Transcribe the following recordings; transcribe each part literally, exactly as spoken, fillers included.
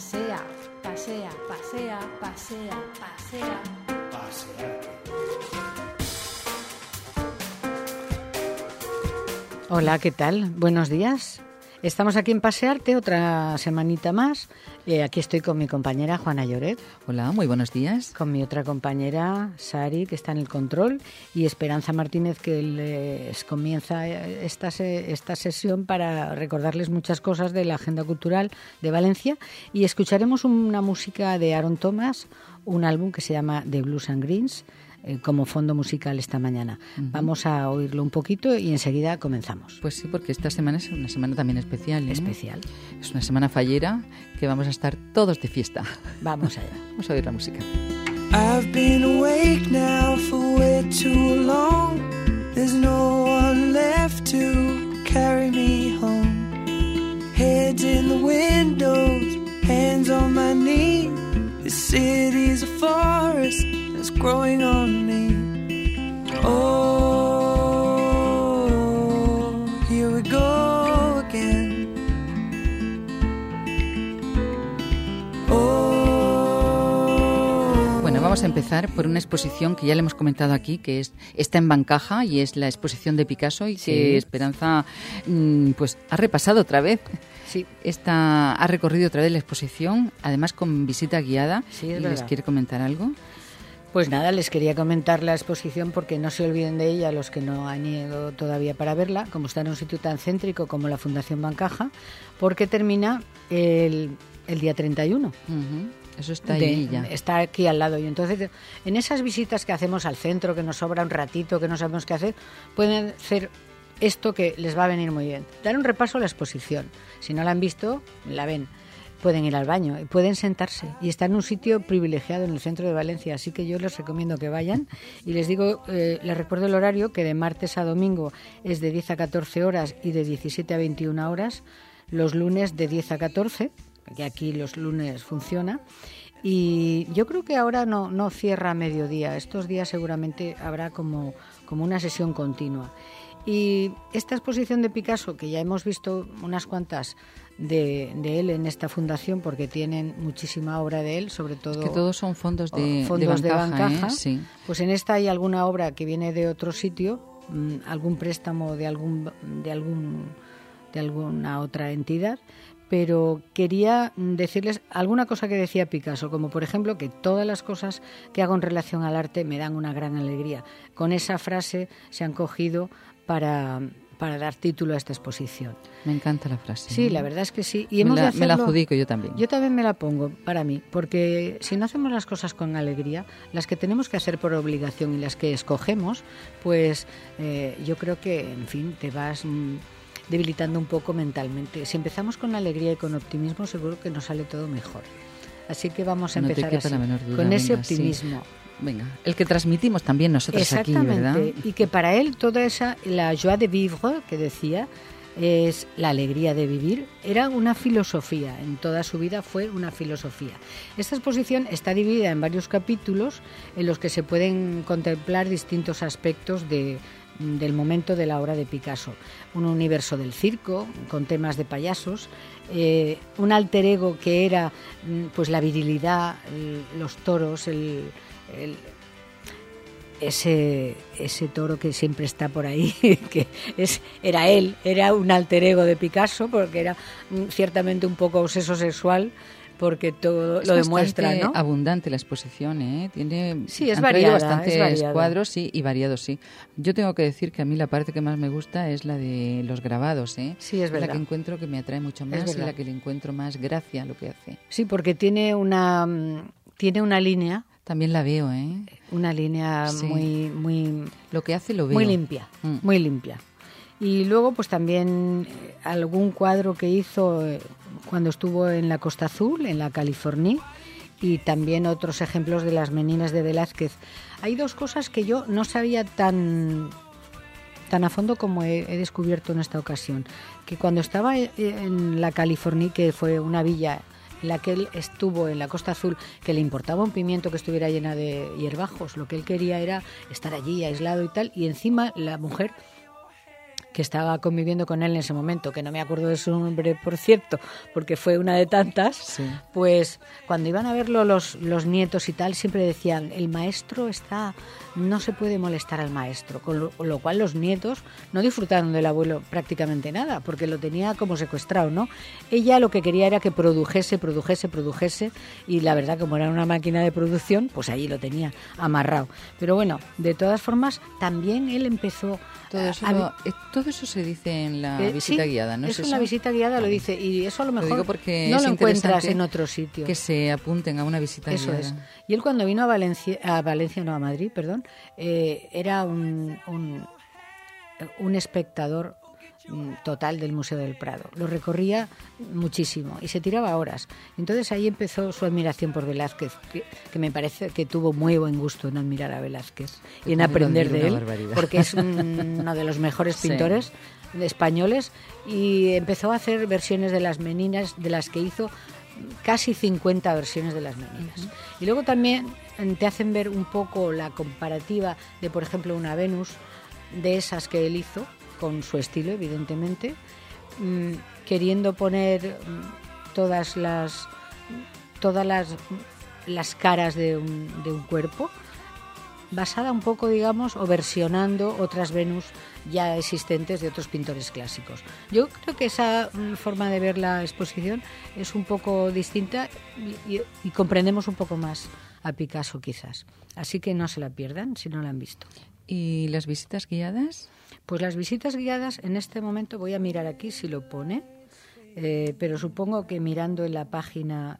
Pasea, pasea, pasea, pasea, pasea. Pasea. Hola, ¿qué tal? Buenos días. Estamos aquí en Pasearte otra semanita más. Eh, aquí estoy con mi compañera Juana Lloret. Hola, muy buenos días. Con mi otra compañera Sari, que está en el control, y Esperanza Martínez, que les comienza esta, esta sesión para recordarles muchas cosas de la agenda cultural de Valencia. Y escucharemos una música de Aaron Thomas, un álbum que se llama The Blues and Greens, eh, como fondo musical esta mañana. Uh-huh. Vamos a oírlo un poquito y enseguida comenzamos. Pues sí, porque esta semana es una semana también especial, ¿eh? Especial. Es una semana fallera que vamos a estar todos de fiesta. Vamos allá. Vamos a oír la música. I've been awake now for way too long. There's no one left to carry me home. Heads in the windows, hands on my knees. This city's a forest that's growing on me. Oh, here we go again. Oh. Bueno, vamos a empezar por una exposición que ya le hemos comentado aquí, que es está en Bancaja y es la exposición de Picasso y sí. que Esperanza pues ha repasado otra vez. Sí. Esta, ha recorrido otra vez la exposición, además con visita guiada. Sí, es ¿Y verdad. les quiere comentar algo? Pues nada, les quería comentar la exposición porque no se olviden de ella los que no han ido todavía para verla, como está en un sitio tan céntrico como la Fundación Bancaja, porque termina el, el día treinta y uno. Uh-huh. Eso está de, ahí ya. Está aquí al lado. Y entonces, en esas visitas que hacemos al centro, que nos sobra un ratito, que no sabemos qué hacer, pueden hacer esto que les va a venir muy bien. Dar un repaso a la exposición. Si no la han visto, la ven. Pueden ir al baño y pueden sentarse. Y está en un sitio privilegiado en el centro de Valencia. Así que yo les recomiendo que vayan. Y les digo, eh, les recuerdo el horario, que de martes a domingo es de diez a catorce horas y de diecisiete a veintiuna horas. Los lunes de diez a catorce, que aquí los lunes funciona. Y yo creo que ahora no, no cierra a mediodía. Estos días seguramente habrá como, como una sesión continua. Y esta exposición de Picasso, que ya hemos visto unas cuantas de, de él en esta fundación, porque tienen muchísima obra de él, sobre todo... Es que todos son fondos de, fondos de Bancaja, de Bancaja. ¿eh? Sí. Pues en esta hay alguna obra que viene de otro sitio, mmm, algún préstamo de algún de algún de alguna otra entidad, pero quería decirles alguna cosa que decía Picasso, como por ejemplo que todas las cosas que hago en relación al arte me dan una gran alegría. Con esa frase se han cogido para, para dar título a esta exposición. Me encanta la frase. Sí, la verdad es que sí. Y me, hemos la, de hacerlo, me la adjudico yo también. Yo también me la pongo para mí, porque si no hacemos las cosas con alegría, las que tenemos que hacer por obligación y las que escogemos, pues eh, yo creo que, en fin, te vas mmm, debilitando un poco mentalmente. Si empezamos con alegría y con optimismo, seguro que nos sale todo mejor. Así que vamos a no empezar te así, la menor duda, con ese venga, optimismo. Sí. Venga, el que transmitimos también nosotros aquí, ¿verdad? Y que para él toda esa, la joie de vivre que decía, es la alegría de vivir, era una filosofía, en toda su vida fue una filosofía. Esta exposición está dividida en varios capítulos en los que se pueden contemplar distintos aspectos de, del momento de la obra de Picasso. Un universo del circo, con temas de payasos, eh, un alter ego que era pues la virilidad, el, los toros, el... El, ese ese toro que siempre está por ahí, que es era él, era un alter ego de Picasso, porque era ciertamente un poco obseso sexual, porque todo es lo demuestra, ¿no? Abundante la exposición, ¿eh? Tiene sí, es variada, bastantes es variada. cuadros sí, y variados, sí. Yo tengo que decir que a mí la parte que más me gusta es la de los grabados, ¿eh? Sí, es verdad. La que encuentro que me atrae mucho más y la que le encuentro más gracia a lo que hace. Sí, porque tiene una tiene una línea. También la veo, ¿eh? Una línea sí. muy, muy... Lo que hace lo veo. Muy limpia, mm. muy limpia. Y luego, pues también eh, algún cuadro que hizo eh, cuando estuvo en la Costa Azul, en la California, y también otros ejemplos de las meninas de Velázquez. Hay dos cosas que yo no sabía tan, tan a fondo como he, he descubierto en esta ocasión. Que cuando estaba en la California, que fue una villa en la que él estuvo en la Costa Azul, que le importaba un pimiento que estuviera llena de hierbajos, lo que él quería era estar allí aislado y tal, y encima la mujer que estaba conviviendo con él en ese momento, que no me acuerdo de su nombre, por cierto, porque fue una de tantas, sí. Pues cuando iban a verlo los, los nietos y tal, siempre decían, el maestro está, no se puede molestar al maestro, con lo, con lo cual los nietos no disfrutaron del abuelo prácticamente nada, porque lo tenía como secuestrado, ¿no? Ella lo que quería era que produjese, produjese, produjese, y la verdad, como era una máquina de producción, pues ahí lo tenía amarrado. Pero bueno, de todas formas, también él empezó... Todo eso, a, lo, eh, todo eso se dice en la eh, visita sí, guiada, ¿no es eso? eso? En la visita guiada lo dice, y eso a lo mejor lo digo porque no es lo encuentras en otro sitio. Que se apunten a una visita eso guiada. Eso es. Y él cuando vino a Valencia, a Valencia, no a Madrid, perdón, eh, era un, un, un espectador total del Museo del Prado. Lo recorría muchísimo y se tiraba horas. Entonces ahí empezó su admiración por Velázquez, que, que me parece que tuvo muy buen gusto en admirar a Velázquez y en aprender de él, barbaridad. Porque es un, uno de los mejores pintores sí. españoles, y empezó a hacer versiones de las Meninas, de las que hizo casi cincuenta versiones de las Meninas. Uh-huh. Y luego también te hacen ver un poco la comparativa de, por ejemplo, una Venus, de esas que él hizo, con su estilo, evidentemente, mmm, queriendo poner mmm, todas las todas las, las caras de un, de un cuerpo, basada un poco, digamos, o versionando otras Venus ya existentes de otros pintores clásicos. Yo creo que esa forma de ver la exposición es un poco distinta y, y, y comprendemos un poco más a Picasso, quizás. Así que no se la pierdan si no la han visto. ¿Y las visitas guiadas? Pues las visitas guiadas, en este momento voy a mirar aquí si lo pone, eh, pero supongo que mirando en la página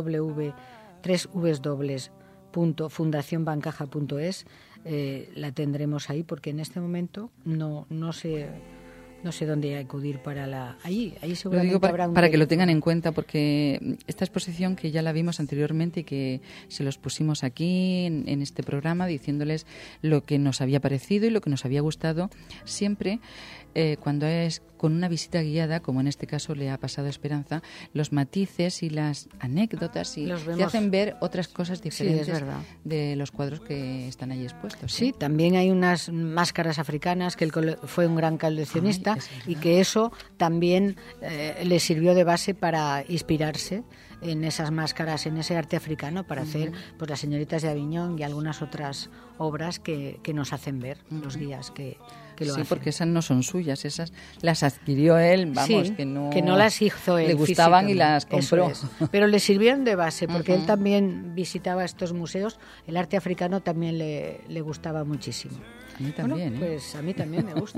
w tres w punto fundación bancaja punto es eh, la tendremos ahí, porque en este momento no no sé no sé dónde acudir para la allí allí seguramente lo digo para, habrá un para que lo tengan en cuenta, porque esta exposición, que ya la vimos anteriormente y que se los pusimos aquí en, en este programa diciéndoles lo que nos había parecido y lo que nos había gustado, siempre eh, cuando es con una visita guiada, como en este caso le ha pasado a Esperanza, los matices y las anécdotas y te hacen ver otras cosas diferentes, sí, es verdad, de los cuadros que están allí expuestos. Sí, ¿sí? También hay unas máscaras africanas, que él fue un gran coleccionista. Ay, y que eso también eh, le sirvió de base para inspirarse en esas máscaras, en ese arte africano, para uh-huh. hacer pues las señoritas de Aviñón y algunas otras obras que, que nos hacen ver uh-huh. los guías que, que lo sí, hacen. Porque esas no son suyas, esas las adquirió él, vamos, sí, que no que no las hizo él, le gustaban y las compró. Es. Pero le sirvieron de base, porque uh-huh. él también visitaba estos museos. El arte africano también le, le gustaba muchísimo. A mí también. Bueno, ¿eh? Pues a mí también me gusta.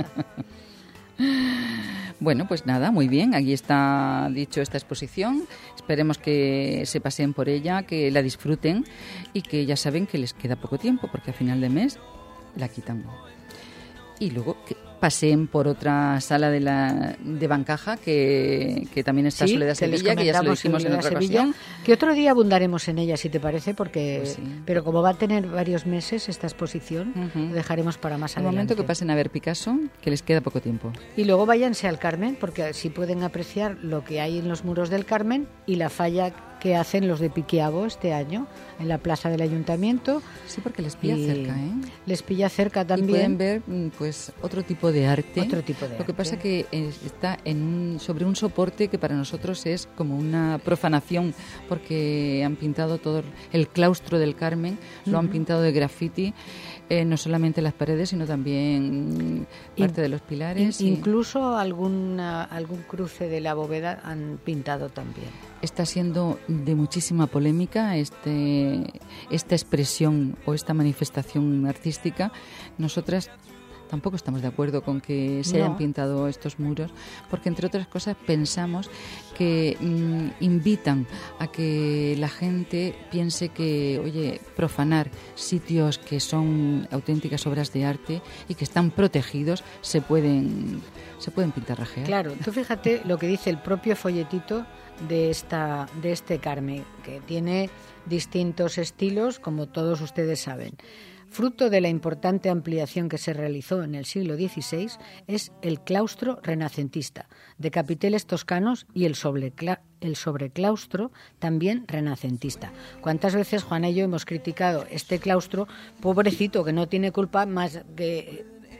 Bueno, pues nada, muy bien, aquí está dicho esta exposición. Esperemos que se pasen por ella, que la disfruten y que ya saben que les queda poco tiempo, porque a final de mes la quitan. Y luego que paseen por otra sala de la de Bancaja, que, que también está, sí, Soledad Sevilla, que ya se lo dijimos en otra Sevilla, ocasión. Que otro día abundaremos en ella, si te parece, porque pues sí. Pero como va a tener varios meses esta exposición, uh-huh. lo dejaremos para más el adelante. El momento que pasen a ver Picasso, que les queda poco tiempo. Y luego váyanse al Carmen, porque así pueden apreciar lo que hay en los muros del Carmen y la falla que hacen los de Piquiabo este año en la plaza del Ayuntamiento. Sí, porque les pilla cerca, ¿eh? Les pilla cerca también. Y pueden ver, pues, otro tipo de arte. Otro tipo de Lo arte. que pasa que está en un, sobre un soporte que para nosotros es como una profanación, porque han pintado todo el claustro del Carmen, uh-huh. lo han pintado de graffiti, eh, no solamente las paredes, sino también parte In, de los pilares. In, y... Incluso alguna, algún cruce de la bóveda han pintado también. Está siendo de muchísima polémica este, esta expresión o esta manifestación artística. Nosotras tampoco estamos de acuerdo con que se no. hayan pintado estos muros, porque entre otras cosas pensamos que mmm, invitan a que la gente piense que, oye, profanar sitios que son auténticas obras de arte y que están protegidos se pueden, se pueden pintarrajear. Claro, tú fíjate lo que dice el propio folletito de esta de este Carmen, que tiene distintos estilos, como todos ustedes saben. Fruto de la importante ampliación que se realizó en el siglo dieciséis es el claustro renacentista, de capiteles toscanos, y el, sobrecla- el sobreclaustro también renacentista. ¿Cuántas veces, Juana y yo, hemos criticado este claustro, pobrecito, que no tiene culpa más que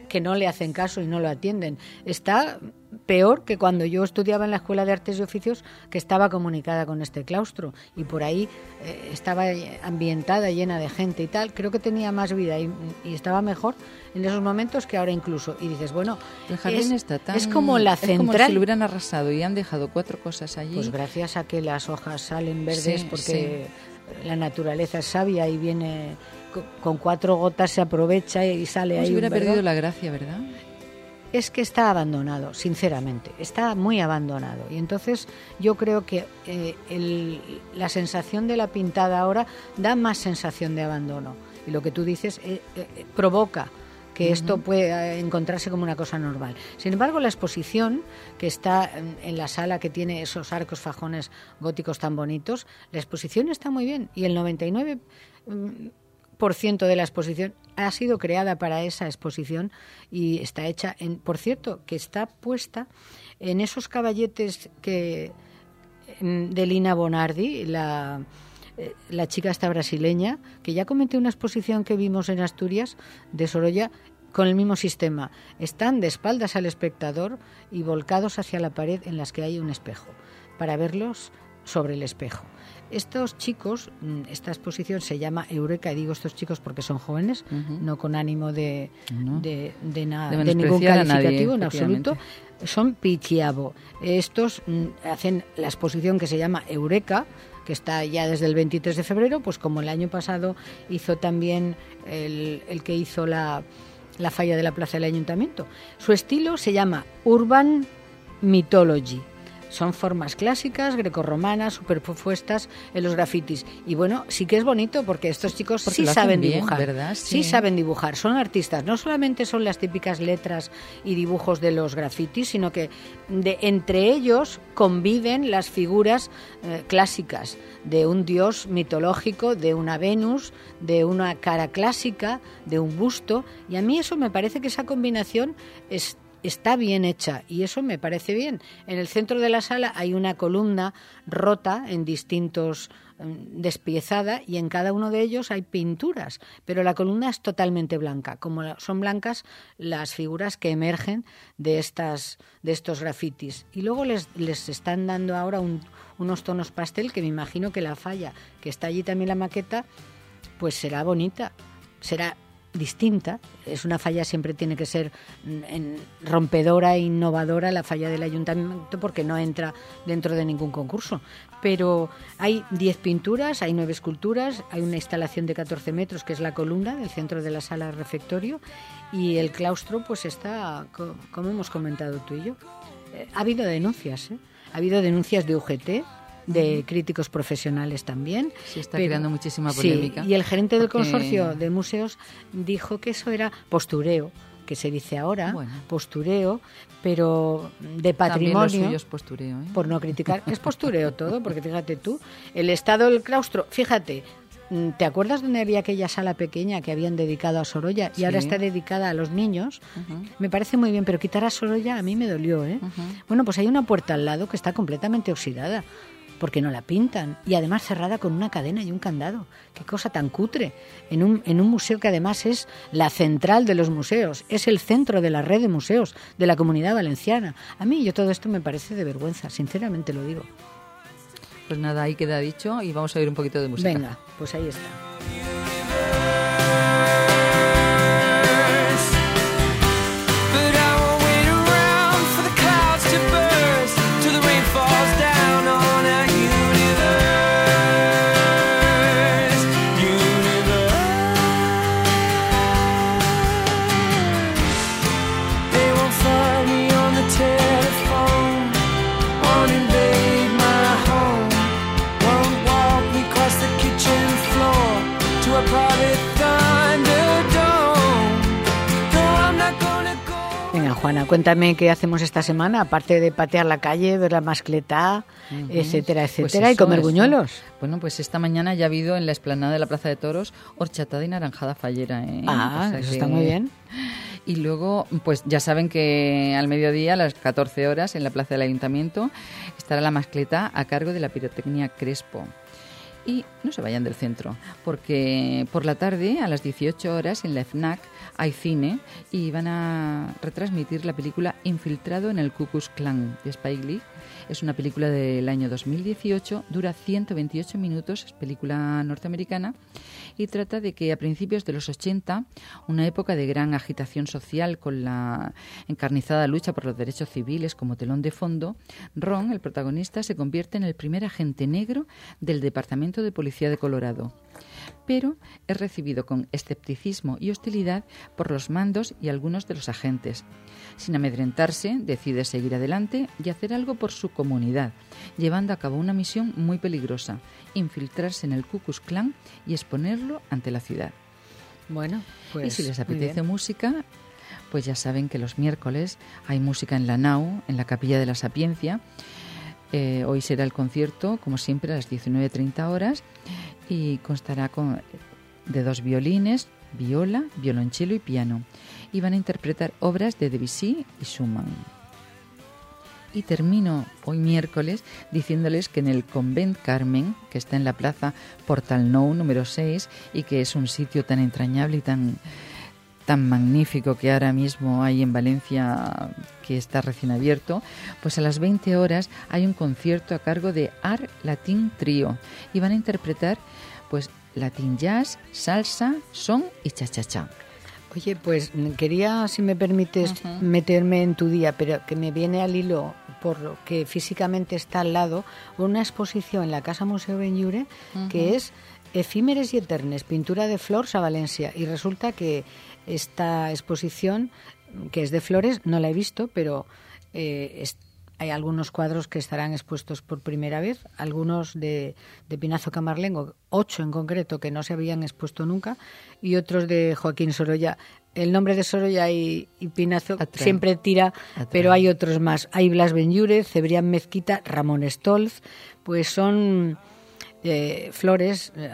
que no le hacen caso y no lo atienden. Está peor que cuando yo estudiaba en la Escuela de Artes y Oficios, que estaba comunicada con este claustro y por ahí eh, estaba ambientada, llena de gente y tal. Creo que tenía más vida y, y estaba mejor en esos momentos que ahora incluso. Y dices, bueno, el jardín es, está tan, es como la es central. como si lo hubieran arrasado y han dejado cuatro cosas allí. Pues gracias a que las hojas salen verdes, Sí, porque sí. La naturaleza es sabia y viene con, con cuatro gotas, se aprovecha y sale Como ahí. si hubiera un verdor. perdido la gracia, ¿verdad? Es que está abandonado, sinceramente, está muy abandonado. Y entonces yo creo que eh, el, la sensación de la pintada ahora da más sensación de abandono. Y lo que tú dices eh, eh, provoca que uh-huh. esto pueda encontrarse como una cosa normal. Sin embargo, la exposición que está en, en la sala, que tiene esos arcos fajones góticos tan bonitos, la exposición está muy bien. Y el noventa y nueve por ciento de la exposición ha sido creada para esa exposición y está hecha, en, por cierto, que está puesta en esos caballetes que de Lina Bonardi, la, la chica esta brasileña, que ya comenté una exposición que vimos en Asturias de Sorolla con el mismo sistema. Están de espaldas al espectador y volcados hacia la pared en las que hay un espejo, para verlos sobre el espejo. Estos chicos, esta exposición se llama Eureka, y digo estos chicos porque son jóvenes, uh-huh. no con ánimo de, no. de, de, na, de, de ningún calificativo nadie, en absoluto, son pichiabo. Estos mm, hacen la exposición que se llama Eureka, que está ya desde el veintitrés de febrero, pues como el año pasado hizo también el, el que hizo la, la falla de la Plaza del Ayuntamiento. Su estilo se llama Urban Mythology. Son formas clásicas, grecorromanas, superpuestas en los grafitis. Y bueno, sí que es bonito porque estos chicos porque sí saben bien, dibujar. ¿verdad? Sí. sí saben dibujar, son artistas. No solamente son las típicas letras y dibujos de los grafitis, sino que de, entre ellos conviven las figuras eh, clásicas de un dios mitológico, de una Venus, de una cara clásica, de un busto. Y a mí eso me parece que esa combinación es está bien hecha y eso me parece bien. En el centro de la sala hay una columna rota en distintos, despiezada, y en cada uno de ellos hay pinturas, pero la columna es totalmente blanca, como son blancas las figuras que emergen de estas de estos grafitis. Y luego les, les están dando ahora un, unos tonos pastel que me imagino que la falla, que está allí también la maqueta, pues será bonita, será distinta. Es una falla, siempre tiene que ser en, rompedora e innovadora la falla del ayuntamiento porque no entra dentro de ningún concurso. Pero hay diez pinturas, hay nueve esculturas, hay una instalación de catorce metros que es la columna del centro de la sala refectorio y el claustro pues está, como hemos comentado tú y yo. Eh, ha habido denuncias, ¿eh? Ha habido denuncias de U G T, de críticos profesionales también. Se está pero, creando muchísima polémica. Sí, y el gerente del porque... consorcio de museos dijo que eso era postureo, que se dice ahora, bueno. postureo, pero de patrimonio. También lo suyo es postureo, ¿eh? Por no criticar. Es postureo todo, porque fíjate tú, el estado del claustro, fíjate, ¿te acuerdas dónde había aquella sala pequeña que habían dedicado a Sorolla y sí. ahora está dedicada a los niños? Uh-huh. Me parece muy bien, pero quitar a Sorolla a mí me dolió, ¿eh? Uh-huh. Bueno, pues hay una puerta al lado que está completamente oxidada, porque no la pintan, y además cerrada con una cadena y un candado. Qué cosa tan cutre, en un, en un museo que además es la central de los museos, es el centro de la red de museos de la Comunidad Valenciana. A mí yo todo esto me parece de vergüenza, sinceramente lo digo. Pues nada, ahí queda dicho y vamos a oír un poquito de música. Venga, pues ahí está. Venga, Juana, cuéntame qué hacemos esta semana, aparte de patear la calle, ver la mascletá, uh-huh. etcétera, etcétera, pues y comer eso, buñuelos. Bueno, pues esta mañana ya ha habido en la explanada de la Plaza de Toros horchatada y naranjada fallera, ¿eh? Ah, o sea eso que... está muy bien. Y luego, pues ya saben que al mediodía, a las catorce horas, en la Plaza del Ayuntamiento, estará la mascletá a cargo de la Pirotecnia Crespo. Y no se vayan del centro, porque por la tarde, a las dieciocho horas, en la FNAC hay cine y van a retransmitir la película Infiltrado en el Ku Klux Klan de Spike Lee. Es una película del año dos mil dieciocho, dura ciento veintiocho minutos, es película norteamericana y trata de que a principios de los ochenta, una época de gran agitación social con la encarnizada lucha por los derechos civiles como telón de fondo, Ron, el protagonista, se convierte en el primer agente negro del Departamento de Policía de Colorado. Pero es recibido con escepticismo y hostilidad por los mandos y algunos de los agentes. Sin amedrentarse, decide seguir adelante y hacer algo por su comunidad, llevando a cabo una misión muy peligrosa: infiltrarse en el Ku Klux Klan y exponerlo ante la ciudad. Bueno, pues y si les apetece música, pues ya saben que los miércoles hay música en la Nau, en la Capilla de la Sapiencia. Eh, hoy será el concierto, como siempre, a las diecinueve treinta horas y constará con, de dos violines, viola, violonchelo y piano. Y van a interpretar obras de Debussy y Schumann. Y termino hoy miércoles diciéndoles que en el Convent Carmen, que está en la plaza Portal Nou número seis y que es un sitio tan entrañable y tan... tan magnífico que ahora mismo hay en Valencia, que está recién abierto, pues a las veinte horas hay un concierto a cargo de Art Latin Trio y van a interpretar pues Latin Jazz, salsa, son y cha-cha-cha. Oye, pues quería, si me permites, uh-huh. meterme en tu día, pero que me viene al hilo, por lo que físicamente está al lado, una exposición en la Casa Museo Benlliure, uh-huh. que es Efímeres y Eternes, pintura de Flors a Valencia, y resulta que esta exposición, que es de flores, no la he visto, pero eh, es, hay algunos cuadros que estarán expuestos por primera vez, algunos de, de Pinazo Camarlengo, ocho en concreto, que no se habían expuesto nunca, y otros de Joaquín Sorolla. El nombre de Sorolla y, y Pinazo Atrae. siempre tira, Atrae. pero hay otros más. Hay Blas Benlliure, Cebrián Mezquita, Ramón Stolz, pues son eh, flores... Eh,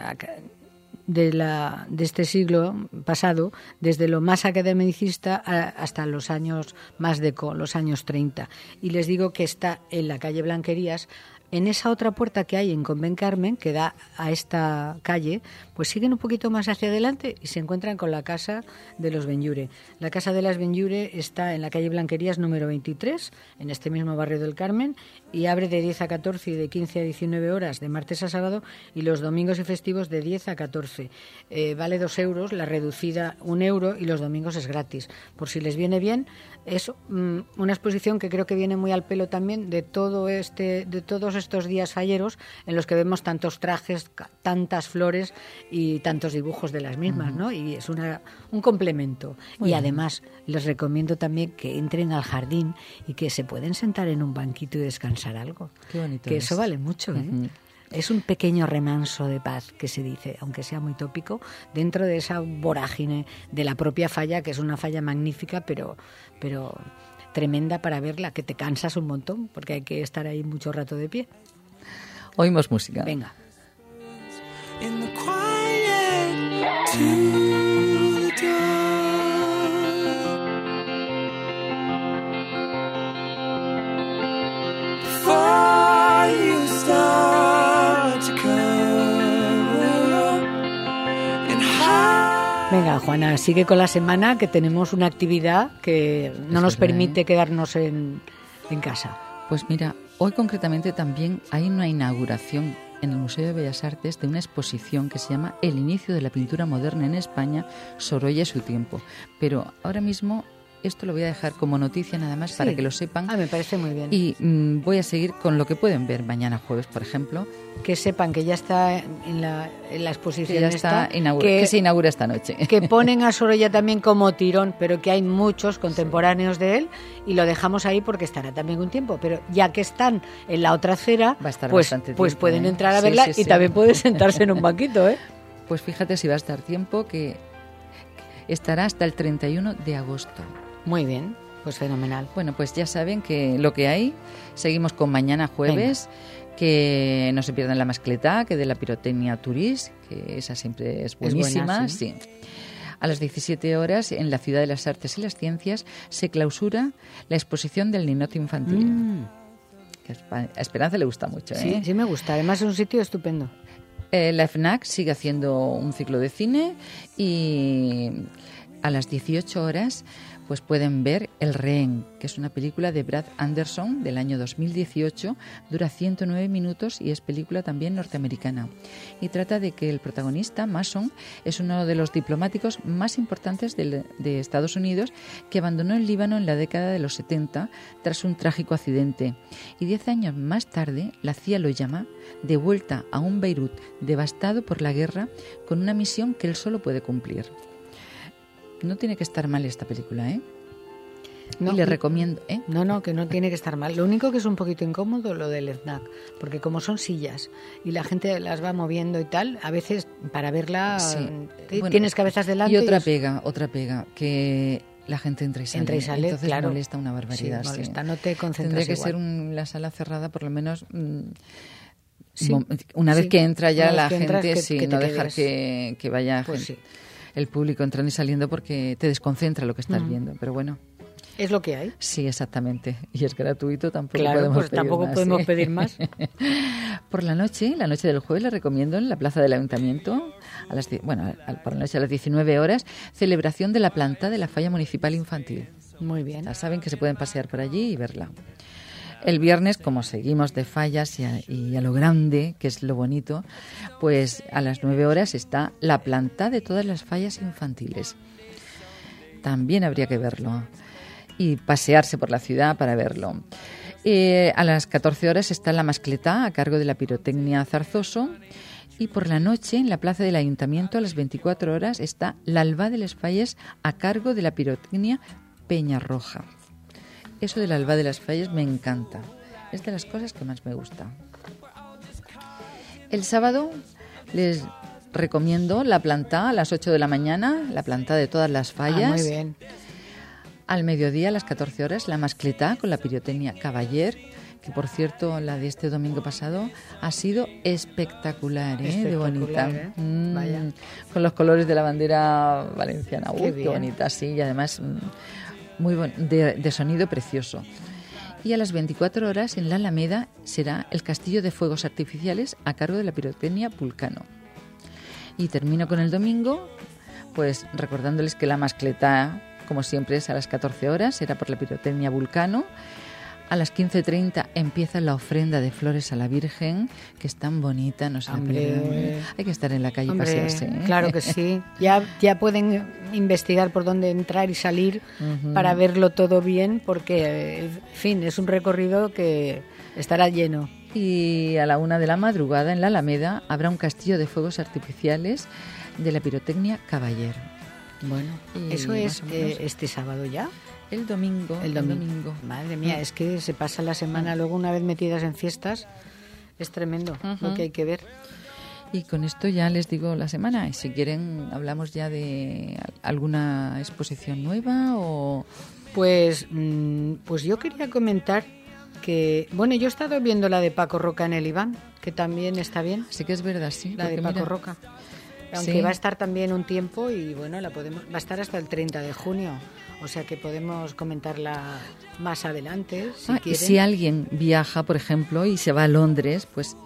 de la de este siglo pasado, desde lo más academicista a, hasta los años más deco, los años treinta. Y les digo que está en la calle Blanquerías, en esa otra puerta que hay en Convent Carmen, que da a esta calle, pues siguen un poquito más hacia adelante y se encuentran con la casa de los Benlliure. La casa de las Benlliure está en la calle Blanquerías número veintitrés, en este mismo barrio del Carmen, y abre de diez a catorce y de quince a diecinueve horas de martes a sábado, y los domingos y festivos de diez a catorce. Eh, vale dos euros, la reducida un euro, y los domingos es gratis. Por si les viene bien, es mm, una exposición que creo que viene muy al pelo también de todo este, de todos estos días falleros en los que vemos tantos trajes, tantas flores y tantos dibujos de las mismas, uh-huh. ¿no? Y es una, un complemento. Muy y bien. Además les recomiendo también que entren al jardín y que se pueden sentar en un banquito y descansar algo. Qué bonito que es. Eso vale mucho, ¿eh? Uh-huh. Es un pequeño remanso de paz que se dice, aunque sea muy tópico, dentro de esa vorágine de la propia falla, que es una falla magnífica, pero, pero tremenda para verla, que te cansas un montón, porque hay que estar ahí mucho rato de pie. Oímos música. Venga. In the quiet to the dawn. Before you start to cover up and hide. Venga, Juana, sigue con la semana, que tenemos una actividad que no nos permite quedarnos en, en casa. Pues mira, hoy concretamente también hay una inauguración en el Museo de Bellas Artes de una exposición que se llama El inicio de la pintura moderna en España, Sorolla y su tiempo. Pero ahora mismo esto lo voy a dejar como noticia nada más, sí, para que lo sepan. Ah, me parece muy bien. Y mmm, voy a seguir con lo que pueden ver mañana jueves, por ejemplo. Que sepan que ya está en la, en la exposición. Que ya esta, está inaugura, que, que se inaugura esta noche. Que ponen a Sorolla también como tirón, pero que hay muchos contemporáneos de él y lo dejamos ahí porque estará también un tiempo. Pero ya que están en la otra acera, va a estar pues, bastante tiempo, pues pueden ¿eh? entrar a sí, verla sí, y sí. también pueden sentarse en un banquito, ¿eh? Pues fíjate si va a estar tiempo, que estará hasta el treinta y uno de agosto. Muy bien. Pues fenomenal. Bueno, pues ya saben que lo que hay, seguimos con mañana jueves, Venga. Que no se pierdan la mascletá, que de la pirotecnia turís, que esa siempre es buenísima. Es buena, sí. Sí. A las diecisiete horas, en la Ciudad de las Artes y las Ciencias, se clausura la exposición del Ninot Infantil. Mm. Que a Esperanza le gusta mucho, ¿eh? Sí, sí me gusta. Además es un sitio estupendo. Eh, la FNAC sigue haciendo un ciclo de cine y a las dieciocho horas pues pueden ver El Rehén, que es una película de Brad Anderson del año dos mil dieciocho, dura ciento nueve minutos y es película también norteamericana. Y trata de que el protagonista, Mason, es uno de los diplomáticos más importantes de, de Estados Unidos que abandonó el Líbano en la década de los setenta tras un trágico accidente. Y diez años más tarde, la C I A lo llama de vuelta a un Beirut devastado por la guerra con una misión que él solo puede cumplir. No tiene que estar mal esta película, ¿eh? No, y le recomiendo, ¿eh? No, no, que no tiene que estar mal. Lo único que es un poquito incómodo lo del FNAC, porque como son sillas y la gente las va moviendo y tal, a veces para verla sí. t- bueno, tienes cabezas delante. Y otra y es... pega, otra pega, que la gente entra y sale. Entra y sale, entonces claro. molesta una barbaridad. Sí, molesta, sí. no te concentras Tendría que igual. ser un, la sala cerrada, por lo menos... Mmm, sí. Una vez sí. que entra ya la que gente, entras, que, sí, que no te dejar quedes. que, que vaya Pues gente, sí. el público entrando y saliendo porque te desconcentra lo que estás mm. viendo. Pero bueno... Es lo que hay. Sí, exactamente. Y es gratuito, tampoco claro, podemos pues pedir tampoco más. podemos ¿sí? pedir más. Por la noche, la noche del jueves, le recomiendo en la Plaza del Ayuntamiento, a las, bueno, a, por la noche a las diecinueve horas, celebración de la planta de la Falla Municipal Infantil. Muy bien. Ya saben que se pueden pasear por allí y verla. El viernes, como seguimos de fallas y a, y a lo grande, que es lo bonito, pues a las nueve horas está la planta de todas las fallas infantiles. También habría que verlo y pasearse por la ciudad para verlo. Eh, a las catorce horas está la mascletá a cargo de la pirotecnia Zarzoso y por la noche en la plaza del Ayuntamiento a las veinticuatro horas está l'Alba de les Falles a cargo de la pirotecnia Peñarroja. Eso del Alba de las Falles me encanta, es de las cosas que más me gusta. El sábado les recomiendo la planta a las ocho de la mañana, la planta de todas las fallas. Ah, muy bien. Al mediodía, a las catorce horas, la mascletá con la pirotecnia Cavaller, que por cierto, la de este domingo pasado ha sido espectacular, ¿eh? Espectacular, de bonita. ¿eh? Mm, Vaya. Con los colores de la bandera valenciana. Qué Uy, bien. qué bonita, sí, y además mm, muy bon- de, de sonido precioso. Y a las veinticuatro horas, en la Alameda, será el Castillo de Fuegos Artificiales a cargo de la pirotecnia Vulcano. Y termino con el domingo, pues recordándoles que la mascletá, como siempre, es a las catorce horas, será por la pirotecnia Vulcano. A las quince treinta empieza la ofrenda de flores a la Virgen, que es tan bonita, no se la Hombre. pierdan. Hay que estar en la calle y Hombre, pasearse, ¿eh? claro que sí. Ya, ya pueden investigar por dónde entrar y salir Ujú. para verlo todo bien, porque, en fin, es un recorrido que estará lleno. Y a la una de la madrugada, en la Alameda, habrá un castillo de fuegos artificiales de la pirotecnia Cavaller. Bueno, Y eso es más o menos eh, este sábado ya. El domingo. El domingo. Madre mía, es que se pasa la semana luego una vez metidas en fiestas. Es tremendo Ujú. lo que hay que ver. Y con esto ya les digo la semana. Y si quieren, hablamos ya de alguna exposición nueva o... Pues, mm, pues yo quería comentar que, bueno, yo he estado viendo la de Paco Roca en el Iván, que también está bien, Sí que es verdad, sí. la de porque Paco mira, Roca. Aunque Sí. va a estar también un tiempo y bueno, la podemos, va a estar hasta el treinta de junio, o sea que podemos comentarla más adelante si Ah, y quieren. si alguien viaja, por ejemplo, y se va a Londres, pues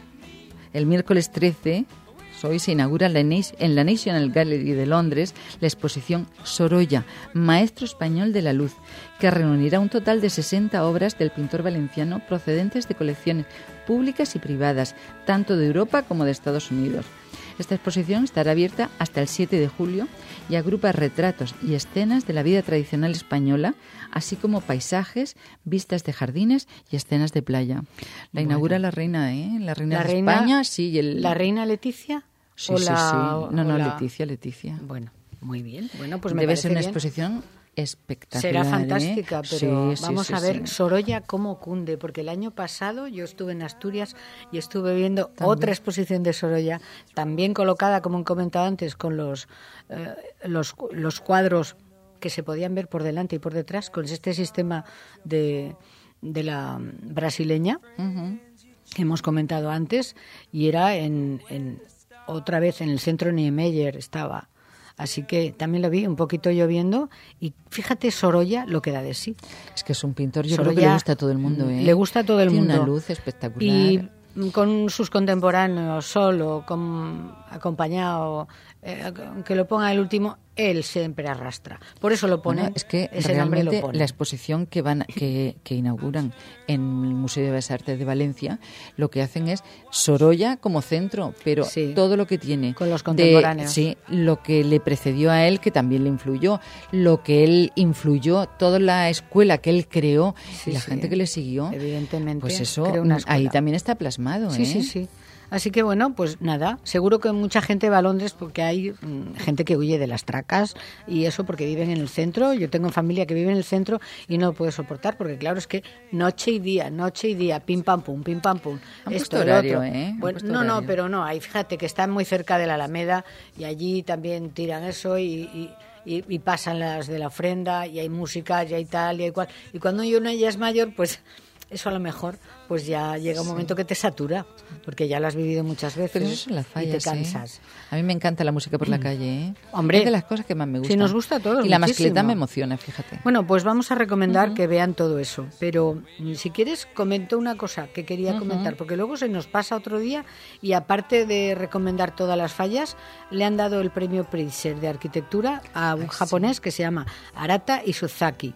el miércoles trece, hoy se inaugura la Nat- en la National Gallery de Londres la exposición Sorolla, Maestro Español de la Luz, que reunirá un total de sesenta obras del pintor valenciano procedentes de colecciones públicas y privadas, tanto de Europa como de Estados Unidos. Esta exposición estará abierta hasta el siete de julio y agrupa retratos y escenas de la vida tradicional española, así como paisajes, vistas de jardines y escenas de playa. La inaugura la reina, ¿eh? La reina La de reina- España, sí. Y el... ¿La reina Leticia? Sí, o sí, la- sí. No, o no, la- Leticia, Leticia. Bueno, muy bien. Bueno, pues me Debe parece ser una bien. exposición espectacular. Será ¿eh? fantástica, pero Sí, sí, vamos sí, a ver sí. Sorolla cómo cunde, porque el año pasado yo estuve en Asturias y estuve viendo otra exposición de Sorolla, también colocada, como he comentado antes, con los, eh, los, los cuadros que se podían ver por delante y por detrás, con este sistema de, de la brasileña Ujú. que hemos comentado antes, y era en, en otra vez en el centro Niemeyer estaba. Así que también lo vi un poquito lloviendo y fíjate Sorolla lo que da de sí. Es que es un pintor, yo Sorolla, creo que le gusta a todo el mundo. ¿eh? le gusta a todo el Tiene mundo. una luz espectacular. Y con sus contemporáneos, solo, con, acompañado, eh, que lo ponga el último, él siempre arrastra. Por eso lo pone. Bueno, es que ese nombre realmente lo pone. La exposición que van que, que inauguran en el Museo de Bellas Artes de Valencia, lo que hacen es Sorolla como centro, pero Sí, todo lo que tiene con los de- contemporáneos. sí, lo que le precedió a él, que también le influyó, lo que él influyó, toda la escuela que él creó Sí, y la sí, gente que le siguió, evidentemente, pues eso creó una ahí escuela. también está plasmado, Sí, ¿eh? sí, sí. Así que bueno, pues nada, seguro que mucha gente va a Londres porque hay mm, gente que huye de las tracas y eso porque viven en el centro. Yo tengo familia que vive en el centro y no lo puede soportar porque claro, es que noche y día, noche y día, pim pam pum, pim pam pum. Han esto, puesto el horario, otro. ¿eh? Han Bueno, puesto no, no, horario. pero no, ahí fíjate que están muy cerca de la Alameda y allí también tiran eso y... y Y, y pasan las de la ofrenda y hay música y hay tal y hay cual. Y cuando uno ya es mayor, pues eso a lo mejor pues ya llega un momento que te satura, porque ya lo has vivido muchas veces Pero eso son las y fallas, te cansas. ¿eh? A mí me encanta la música por la calle, ¿eh? Hombre, es de las cosas que más me gustan. sí, nos gusta a todos Y la muchísimo. mascleta me emociona, fíjate. Bueno, pues vamos a recomendar que vean todo eso. Pero mm, si quieres, comento una cosa que quería comentar, porque luego se nos pasa otro día y aparte de recomendar todas las fallas, le han dado el premio Pritzker de arquitectura a un Ay, japonés que se llama Arata Isozaki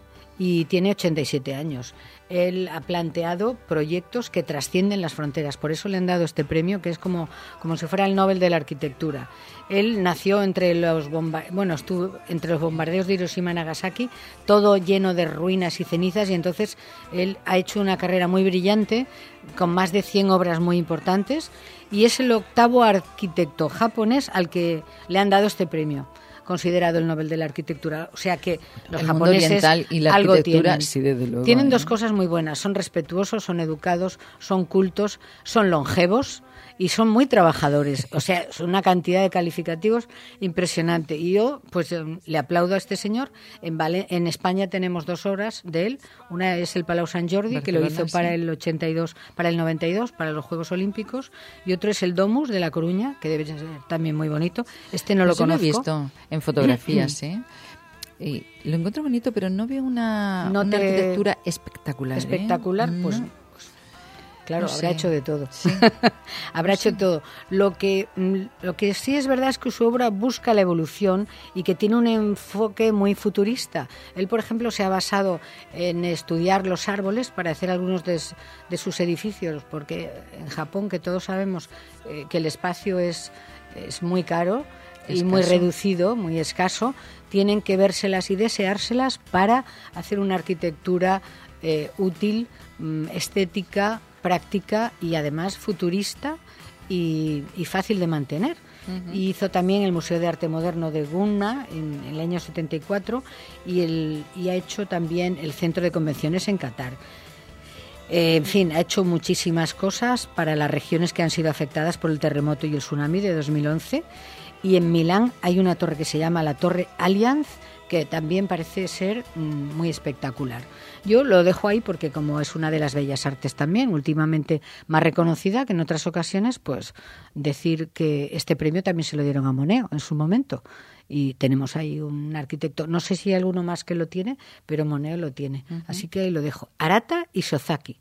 y tiene ochenta y siete años. Él ha planteado proyectos que trascienden las fronteras, por eso le han dado este premio, que es como, como si fuera el Nobel de la arquitectura. Él nació entre los bomba bueno, estuvo entre los bombardeos de Hiroshima y Nagasaki, todo lleno de ruinas y cenizas, y entonces él ha hecho una carrera muy brillante, con más de cien obras muy importantes, y es el octavo arquitecto japonés al que le han dado este premio, considerado el Nobel de la arquitectura. O sea que los El mundo japoneses oriental y la algo arquitectura, tienen. sí, desde luego, Tienen ¿eh? dos cosas muy buenas, son respetuosos, son educados, son cultos, son longevos y son muy trabajadores. O sea, son una cantidad de calificativos impresionante. Y yo, pues, eh, le aplaudo a este señor. En, Vale- en España tenemos dos obras de él. Una es el Palau Sant Jordi, que lo Barcelona, hizo para sí. el ochenta y dos, para el noventa y dos, para los Juegos Olímpicos. Y otro es el Domus de La Coruña, que debe ser también muy bonito. Este no lo Pues yo lo he conozco. visto en fotografías, ¿eh? Y lo encuentro bonito, pero no veo una, No una te- arquitectura espectacular. ¿eh? Espectacular, pues, No. pues, claro, No habrá sé. hecho de todo. Sí. habrá hecho de todo. Lo que, mm, lo que sí es verdad es que su obra busca la evolución y que tiene un enfoque muy futurista. Él, por ejemplo, se ha basado en estudiar los árboles para hacer algunos de, s- de sus edificios, porque en Japón, que todos sabemos eh, que el espacio es, es muy caro y muy Escaso. reducido, muy escaso, tienen que vérselas y deseárselas para hacer una arquitectura eh, útil, mm, estética, práctica y además futurista y, y fácil de mantener. Y hizo también el Museo de Arte Moderno de Gunma en, en el año setenta y cuatro y, el, y ha hecho también el Centro de Convenciones en Qatar. Eh, en fin, ha hecho muchísimas cosas para las regiones que han sido afectadas por el terremoto y el tsunami de dos mil once. Y en Milán hay una torre que se llama la Torre Allianz, que también parece ser mm, muy espectacular. Yo lo dejo ahí porque como es una de las bellas artes también, últimamente más reconocida que en otras ocasiones, pues decir que este premio también se lo dieron a Monet en su momento. Y tenemos ahí un arquitecto, no sé si hay alguno más que lo tiene, pero Monet lo tiene. Uh-huh. Así que ahí lo dejo. Arata Isozaki.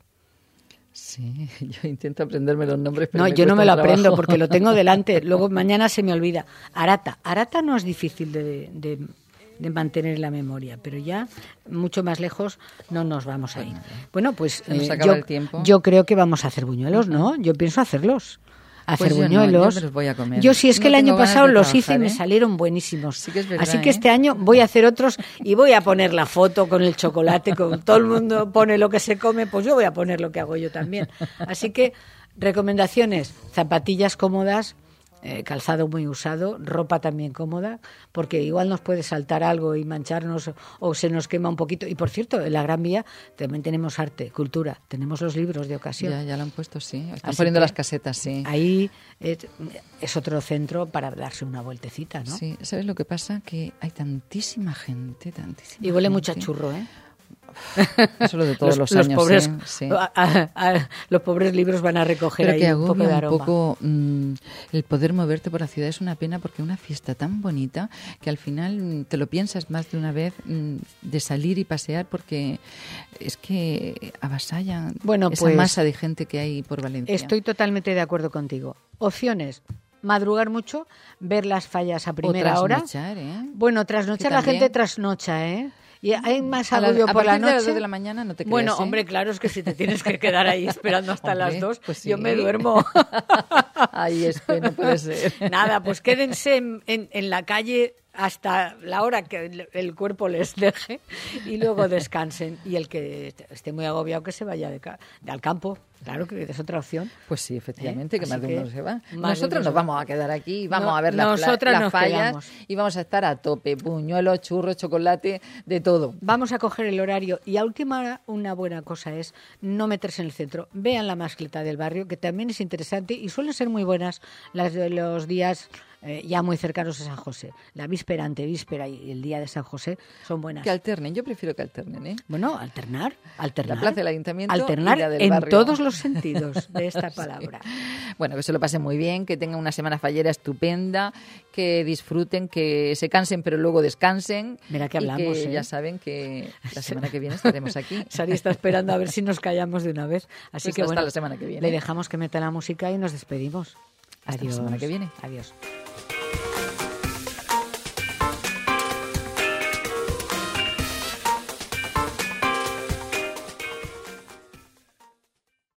Sí, yo intento aprenderme los nombres, pero no, me yo no me lo cuesta aprendo trabajo. porque lo tengo delante. Luego mañana se me olvida. Arata. Arata no es difícil de, de, de mantener en la memoria, pero ya mucho más lejos no nos vamos a ir. Bueno, pues Se nos eh, acaba yo, el tiempo. yo creo que vamos a hacer buñuelos, ¿no? Yo pienso hacerlos. Hacer Pues yo no, buñuelos. yo me los voy a comer. Yo sí, es que No el año tengo ganas pasado de los trabajar, hice y me ¿eh? salieron buenísimos. Sí que es verdad, Así que ¿eh? este año voy a hacer otros y voy a poner la foto con el chocolate, con todo el mundo pone lo que se come, pues yo voy a poner lo que hago yo también. Así que recomendaciones, zapatillas cómodas, eh, calzado muy usado, ropa también cómoda, porque igual nos puede saltar algo y mancharnos o se nos quema un poquito. Y por cierto, en la Gran Vía también tenemos arte, cultura, tenemos los libros de ocasión. Ya, ya lo han puesto, sí. Están Así poniendo que las casetas, sí. Ahí es, es otro centro para darse una vueltecita, ¿no? Sí, ¿sabes lo que pasa? Que hay tantísima gente, tantísima Y huele gente. mucho a churro, ¿eh? Eso lo de todos los, los años, pobres, ¿eh? Sí. a, a, a, los pobres libros van a recoger Pero ahí que un poco de agobia un aroma. poco mmm, el poder moverte por la ciudad. Es una pena porque una fiesta tan bonita que al final mmm, te lo piensas más de una vez mmm, de salir y pasear porque es que avasalla bueno, esa pues, masa de gente que hay por Valencia. Estoy totalmente de acuerdo contigo. Opciones: madrugar mucho, ver las fallas a primera o hora. Trasnochar, ¿eh? Bueno, trasnochar, la gente trasnocha, ¿eh? Y hay más agobio a por la partir noche. de las dos de la mañana no te creas, Bueno, ¿eh? hombre, claro, es que si te tienes que quedar ahí esperando hasta hombre, las dos, pues sí. yo me duermo. Ay, es que no puede ser. Nada, pues quédense en, en, en la calle hasta la hora que el, el cuerpo les deje y luego descansen. Y el que esté muy agobiado que se vaya de, ca- de al campo. Claro que es otra opción. Pues sí, efectivamente, ¿Eh? que Así más de que uno se va. más Nosotros de nos uno vamos a quedar aquí y vamos No, a ver las, nosotras las nos fallas quedamos. y vamos a estar a tope. Puñuelos, churros, chocolate, de todo. Vamos a coger el horario y a última hora una buena cosa es no meterse en el centro. Vean la mascleta del barrio, que también es interesante y suelen ser muy buenas las de los días eh, ya muy cercanos a San José. La víspera, antevíspera y el día de San José son buenas. Que alternen, yo prefiero que alternen, ¿eh? Bueno, alternar, alternar. La plaza del ayuntamiento alternar y la del en barrio. todos los sentidos de esta palabra. Sí. Bueno, que se lo pasen muy bien, que tengan una semana fallera estupenda, que disfruten, que se cansen pero luego descansen. Mira que hablamos, y que ¿eh? ya saben que la semana que viene estaremos aquí. Sari está esperando a ver si nos callamos de una vez. Así Pues que hasta bueno, la semana que viene. le dejamos que meta la música y nos despedimos. Hasta Adiós. la semana que viene. Adiós.